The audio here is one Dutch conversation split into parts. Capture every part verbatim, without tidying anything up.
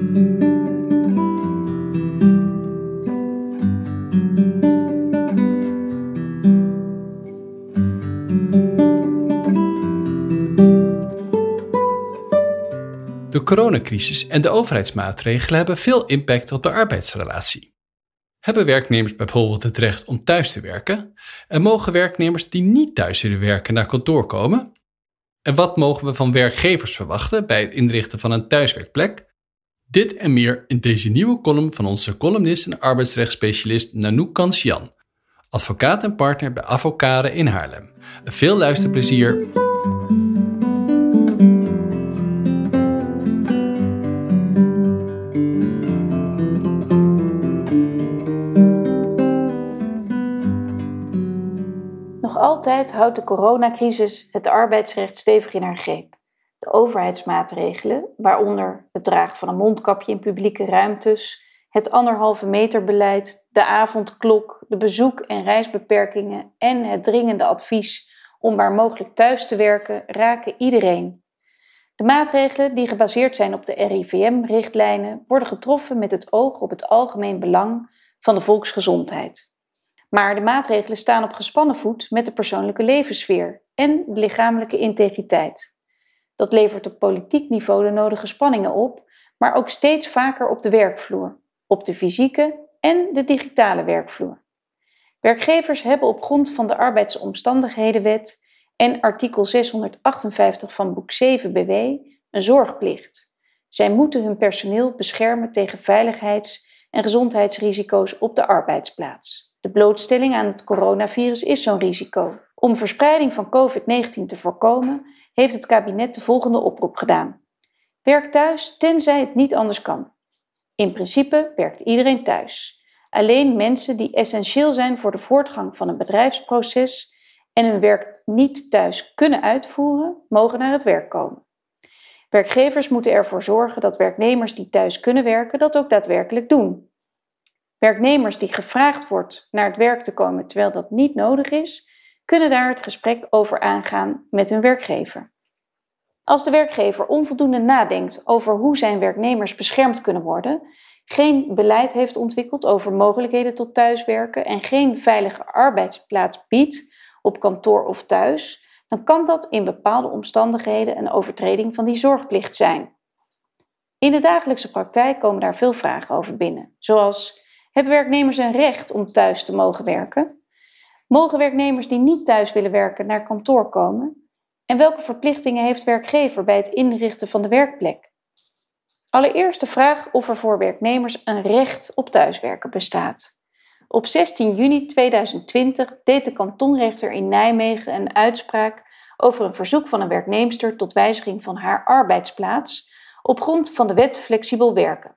De coronacrisis en de overheidsmaatregelen hebben veel impact op de arbeidsrelatie. Hebben werknemers bijvoorbeeld het recht om thuis te werken? En mogen werknemers die niet thuis willen werken naar kantoor komen? En wat mogen we van werkgevers verwachten bij het inrichten van een thuiswerkplek? Dit en meer in deze nieuwe column van onze columnist en arbeidsrechtsspecialist Nanoek Kancian, advocaat en partner bij Avocade in Haarlem. Veel luisterplezier! Nog altijd houdt de coronacrisis het arbeidsrecht stevig in haar greep. De overheidsmaatregelen, waaronder het dragen van een mondkapje in publieke ruimtes, het anderhalve meter beleid, de avondklok, de bezoek- en reisbeperkingen en het dringende advies om waar mogelijk thuis te werken, raken iedereen. De maatregelen die gebaseerd zijn op de R I V M-richtlijnen worden getroffen met het oog op het algemeen belang van de volksgezondheid. Maar de maatregelen staan op gespannen voet met de persoonlijke levenssfeer en de lichamelijke integriteit. Dat levert op politiek niveau de nodige spanningen op, maar ook steeds vaker op de werkvloer, op de fysieke en de digitale werkvloer. Werkgevers hebben op grond van de Arbeidsomstandighedenwet en artikel zeshonderdachtenvijftig van boek zeven B W een zorgplicht. Zij moeten hun personeel beschermen tegen veiligheids- en gezondheidsrisico's op de arbeidsplaats. De blootstelling aan het coronavirus is zo'n risico. Om verspreiding van covid negentien te voorkomen, heeft het kabinet de volgende oproep gedaan. Werk thuis tenzij het niet anders kan. In principe werkt iedereen thuis. Alleen mensen die essentieel zijn voor de voortgang van een bedrijfsproces en hun werk niet thuis kunnen uitvoeren, mogen naar het werk komen. Werkgevers moeten ervoor zorgen dat werknemers die thuis kunnen werken dat ook daadwerkelijk doen. Werknemers die gevraagd wordt naar het werk te komen terwijl dat niet nodig is, kunnen daar het gesprek over aangaan met hun werkgever. Als de werkgever onvoldoende nadenkt over hoe zijn werknemers beschermd kunnen worden, geen beleid heeft ontwikkeld over mogelijkheden tot thuiswerken en geen veilige arbeidsplaats biedt op kantoor of thuis, dan kan dat in bepaalde omstandigheden een overtreding van die zorgplicht zijn. In de dagelijkse praktijk komen daar veel vragen over binnen, zoals: hebben werknemers een recht om thuis te mogen werken? Mogen werknemers die niet thuis willen werken naar kantoor komen? En welke verplichtingen heeft werkgever bij het inrichten van de werkplek? Allereerst de vraag of er voor werknemers een recht op thuiswerken bestaat. Op zestien juni tweeduizend twintig deed de kantonrechter in Nijmegen een uitspraak over een verzoek van een werknemster tot wijziging van haar arbeidsplaats op grond van de wet flexibel werken.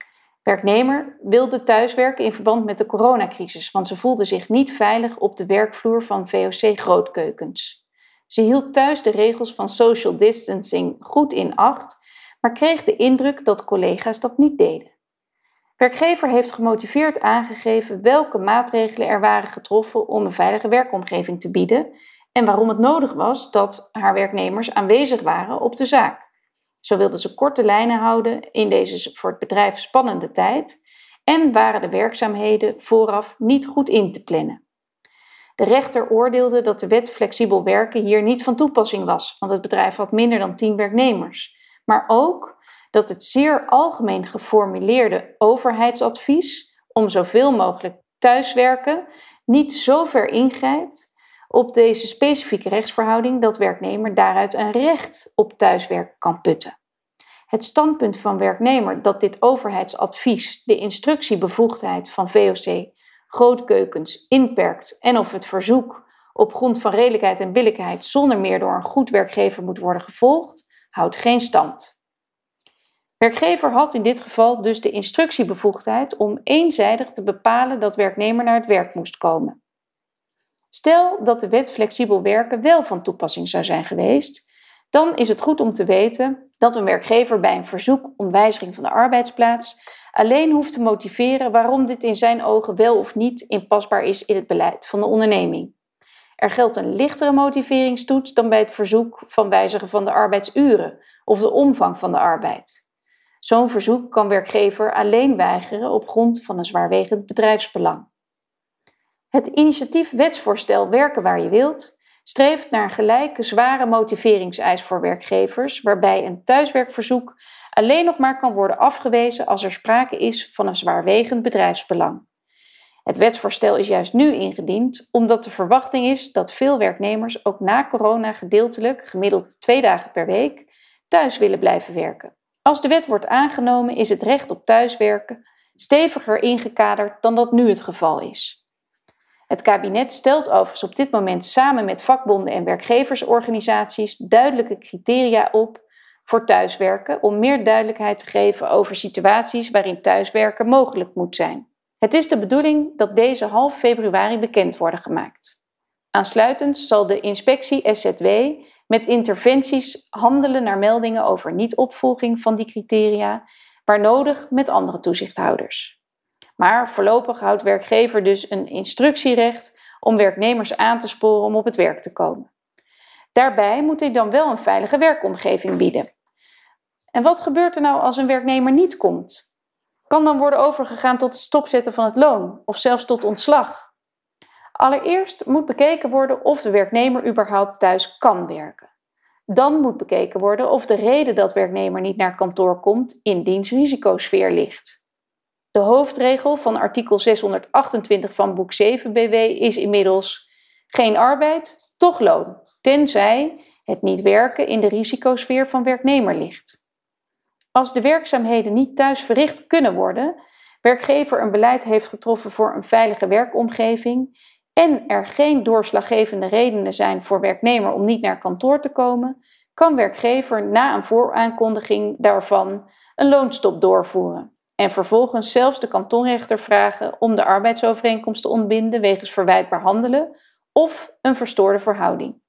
Werknemer wilde thuiswerken in verband met de coronacrisis, want ze voelde zich niet veilig op de werkvloer van V O C Grootkeukens. Ze hield thuis de regels van social distancing goed in acht, maar kreeg de indruk dat collega's dat niet deden. Werkgever heeft gemotiveerd aangegeven welke maatregelen er waren getroffen om een veilige werkomgeving te bieden en waarom het nodig was dat haar werknemers aanwezig waren op de zaak. Zo wilden ze korte lijnen houden in deze voor het bedrijf spannende tijd en waren de werkzaamheden vooraf niet goed in te plannen. De rechter oordeelde dat de wet flexibel werken hier niet van toepassing was, want het bedrijf had minder dan tien werknemers. Maar ook dat het zeer algemeen geformuleerde overheidsadvies om zoveel mogelijk thuiswerken niet zo ver ingrijpt op deze specifieke rechtsverhouding dat werknemer daaruit een recht op thuiswerken kan putten. Het standpunt van werknemer dat dit overheidsadvies de instructiebevoegdheid van V O C Grootkeukens inperkt en of het verzoek op grond van redelijkheid en billijkheid zonder meer door een goed werkgever moet worden gevolgd, houdt geen stand. Werkgever had in dit geval dus de instructiebevoegdheid om eenzijdig te bepalen dat werknemer naar het werk moest komen. Stel dat de wet flexibel werken wel van toepassing zou zijn geweest, dan is het goed om te weten dat een werkgever bij een verzoek om wijziging van de arbeidsplaats alleen hoeft te motiveren waarom dit in zijn ogen wel of niet inpasbaar is in het beleid van de onderneming. Er geldt een lichtere motiveringstoets dan bij het verzoek van wijzigen van de arbeidsuren of de omvang van de arbeid. Zo'n verzoek kan werkgever alleen weigeren op grond van een zwaarwegend bedrijfsbelang. Het initiatief Wetsvoorstel Werken waar je wilt streeft naar een gelijke zware motiveringseis voor werkgevers, waarbij een thuiswerkverzoek alleen nog maar kan worden afgewezen als er sprake is van een zwaarwegend bedrijfsbelang. Het wetsvoorstel is juist nu ingediend omdat de verwachting is dat veel werknemers ook na corona gedeeltelijk, gemiddeld twee dagen per week, thuis willen blijven werken. Als de wet wordt aangenomen is het recht op thuiswerken steviger ingekaderd dan dat nu het geval is. Het kabinet stelt overigens op dit moment samen met vakbonden en werkgeversorganisaties duidelijke criteria op voor thuiswerken om meer duidelijkheid te geven over situaties waarin thuiswerken mogelijk moet zijn. Het is de bedoeling dat deze half februari bekend worden gemaakt. Aansluitend zal de inspectie S Z W met interventies handelen naar meldingen over niet-opvolging van die criteria, waar nodig met andere toezichthouders. Maar voorlopig houdt werkgever dus een instructierecht om werknemers aan te sporen om op het werk te komen. Daarbij moet hij dan wel een veilige werkomgeving bieden. En wat gebeurt er nou als een werknemer niet komt? Kan dan worden overgegaan tot het stopzetten van het loon of zelfs tot ontslag? Allereerst moet bekeken worden of de werknemer überhaupt thuis kan werken. Dan moet bekeken worden of de reden dat werknemer niet naar kantoor komt in diens risicosfeer ligt. De hoofdregel van artikel zeshonderdachtentwintig van boek zeven B W is inmiddels geen arbeid, toch loon, tenzij het niet werken in de risicosfeer van werknemer ligt. Als de werkzaamheden niet thuis verricht kunnen worden, werkgever een beleid heeft getroffen voor een veilige werkomgeving en er geen doorslaggevende redenen zijn voor werknemer om niet naar kantoor te komen, kan werkgever na een vooraankondiging daarvan een loonstop doorvoeren en vervolgens zelfs de kantonrechter vragen om de arbeidsovereenkomst te ontbinden wegens verwijtbaar handelen of een verstoorde verhouding.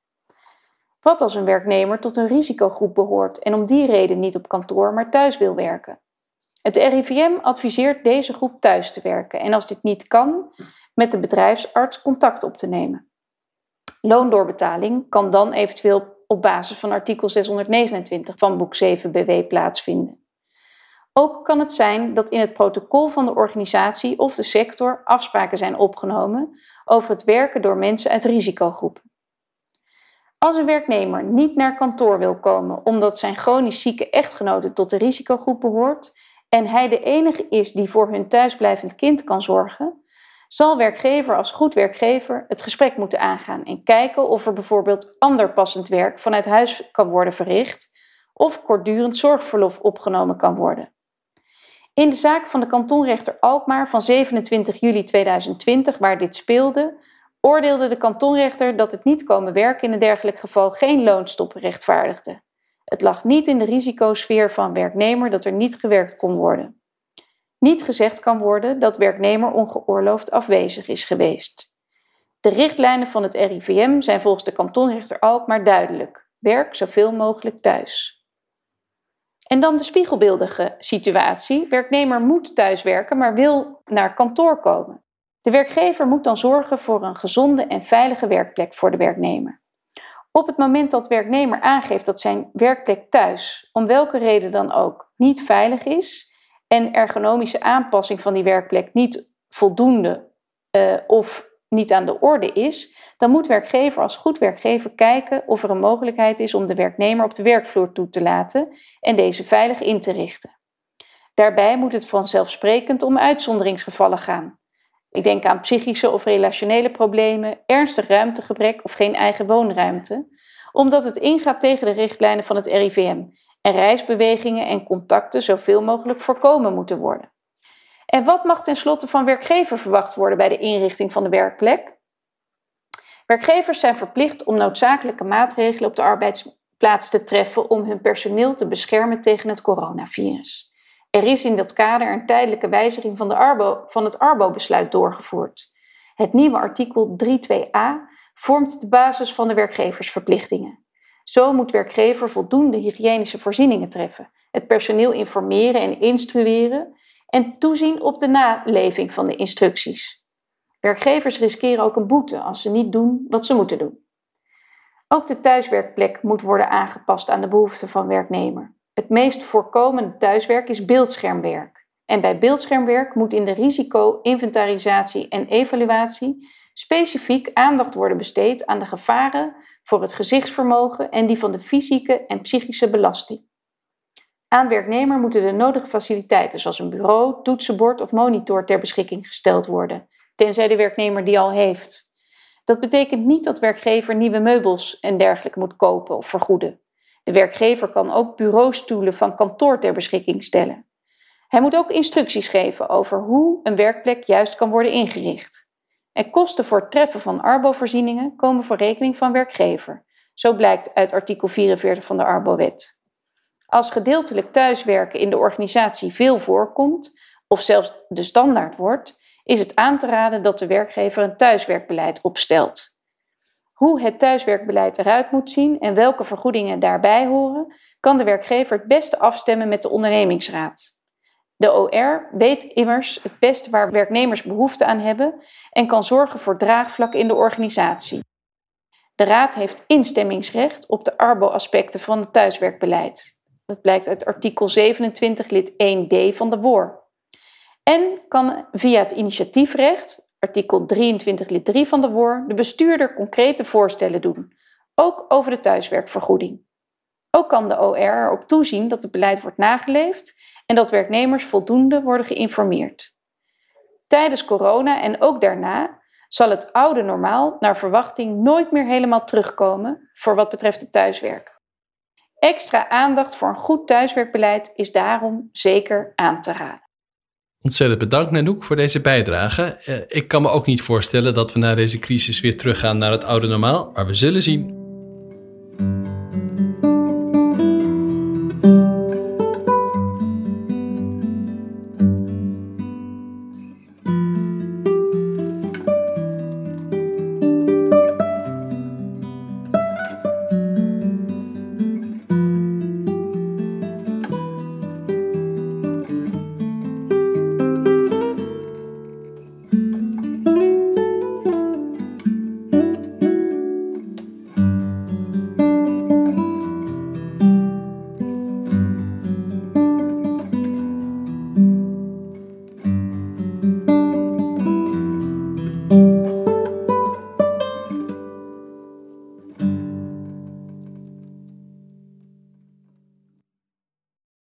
Wat als een werknemer tot een risicogroep behoort en om die reden niet op kantoor, maar thuis wil werken? Het R I V M adviseert deze groep thuis te werken en als dit niet kan, met de bedrijfsarts contact op te nemen. Loondoorbetaling kan dan eventueel op basis van artikel zeshonderdnegenentwintig van boek zeven B W plaatsvinden. Ook kan het zijn dat in het protocol van de organisatie of de sector afspraken zijn opgenomen over het werken door mensen uit risicogroepen. Als een werknemer niet naar kantoor wil komen omdat zijn chronisch zieke echtgenote tot de risicogroep behoort en hij de enige is die voor hun thuisblijvend kind kan zorgen, zal werkgever als goed werkgever het gesprek moeten aangaan en kijken of er bijvoorbeeld ander passend werk vanuit huis kan worden verricht of kortdurend zorgverlof opgenomen kan worden. In de zaak van de kantonrechter Alkmaar van zevenentwintig juli tweeduizend twintig, waar dit speelde, oordeelde de kantonrechter dat het niet komen werken in een dergelijk geval geen loonstop rechtvaardigde. Het lag niet in de risicosfeer van werknemer dat er niet gewerkt kon worden. Niet gezegd kan worden dat werknemer ongeoorloofd afwezig is geweest. De richtlijnen van het R I V M zijn volgens de kantonrechter Alkmaar duidelijk. Werk zoveel mogelijk thuis. En dan de spiegelbeeldige situatie. Werknemer moet thuiswerken, maar wil naar kantoor komen. De werkgever moet dan zorgen voor een gezonde en veilige werkplek voor de werknemer. Op het moment dat werknemer aangeeft dat zijn werkplek thuis, om welke reden dan ook, niet veilig is en ergonomische aanpassing van die werkplek niet voldoende uh, of niet aan de orde is, dan moet werkgever als goed werkgever kijken of er een mogelijkheid is om de werknemer op de werkvloer toe te laten en deze veilig in te richten. Daarbij moet het vanzelfsprekend om uitzonderingsgevallen gaan. Ik denk aan psychische of relationele problemen, ernstig ruimtegebrek of geen eigen woonruimte, omdat het ingaat tegen de richtlijnen van het R I V M en reisbewegingen en contacten zoveel mogelijk voorkomen moeten worden. En wat mag tenslotte van werkgever verwacht worden bij de inrichting van de werkplek? Werkgevers zijn verplicht om noodzakelijke maatregelen op de arbeidsplaats te treffen om hun personeel te beschermen tegen het coronavirus. Er is in dat kader een tijdelijke wijziging van, de Arbo, van het Arbo-besluit doorgevoerd. Het nieuwe artikel drie punt twee a vormt de basis van de werkgeversverplichtingen. Zo moet werkgever voldoende hygiënische voorzieningen treffen, het personeel informeren en instrueren en toezien op de naleving van de instructies. Werkgevers riskeren ook een boete als ze niet doen wat ze moeten doen. Ook de thuiswerkplek moet worden aangepast aan de behoeften van werknemer. Het Het meest voorkomende thuiswerk is beeldschermwerk. En bij beeldschermwerk moet in de risico, inventarisatie en evaluatie specifiek aandacht worden besteed aan de gevaren voor het gezichtsvermogen en die van de fysieke en psychische belasting. Aan werknemer moeten de nodige faciliteiten zoals een bureau, toetsenbord of monitor ter beschikking gesteld worden, tenzij de werknemer die al heeft. Dat betekent niet dat werkgever nieuwe meubels en dergelijke moet kopen of vergoeden. De werkgever kan ook bureaustoelen van kantoor ter beschikking stellen. Hij moet ook instructies geven over hoe een werkplek juist kan worden ingericht. En kosten voor het treffen van arbovoorzieningen komen voor rekening van werkgever. Zo blijkt uit artikel vierenveertig van de Arbowet. Als gedeeltelijk thuiswerken in de organisatie veel voorkomt, of zelfs de standaard wordt, is het aan te raden dat de werkgever een thuiswerkbeleid opstelt. Hoe het thuiswerkbeleid eruit moet zien en welke vergoedingen daarbij horen, kan de werkgever het beste afstemmen met de ondernemingsraad. De O R weet immers het beste waar werknemers behoefte aan hebben en kan zorgen voor draagvlak in de organisatie. De raad heeft instemmingsrecht op de arbo-aspecten van het thuiswerkbeleid. Dat blijkt uit artikel zevenentwintig lid één d van de W O R. En kan via het initiatiefrecht, artikel drieëntwintig lid drie van de W O R, de bestuurder concrete voorstellen doen, ook over de thuiswerkvergoeding. Ook kan de O R erop toezien dat het beleid wordt nageleefd en dat werknemers voldoende worden geïnformeerd. Tijdens corona en ook daarna zal het oude normaal naar verwachting nooit meer helemaal terugkomen voor wat betreft het thuiswerk. Extra aandacht voor een goed thuiswerkbeleid is daarom zeker aan te raden. Ontzettend bedankt, Nanoek, voor deze bijdrage. Ik kan me ook niet voorstellen dat we na deze crisis weer teruggaan naar het oude normaal, maar we zullen zien.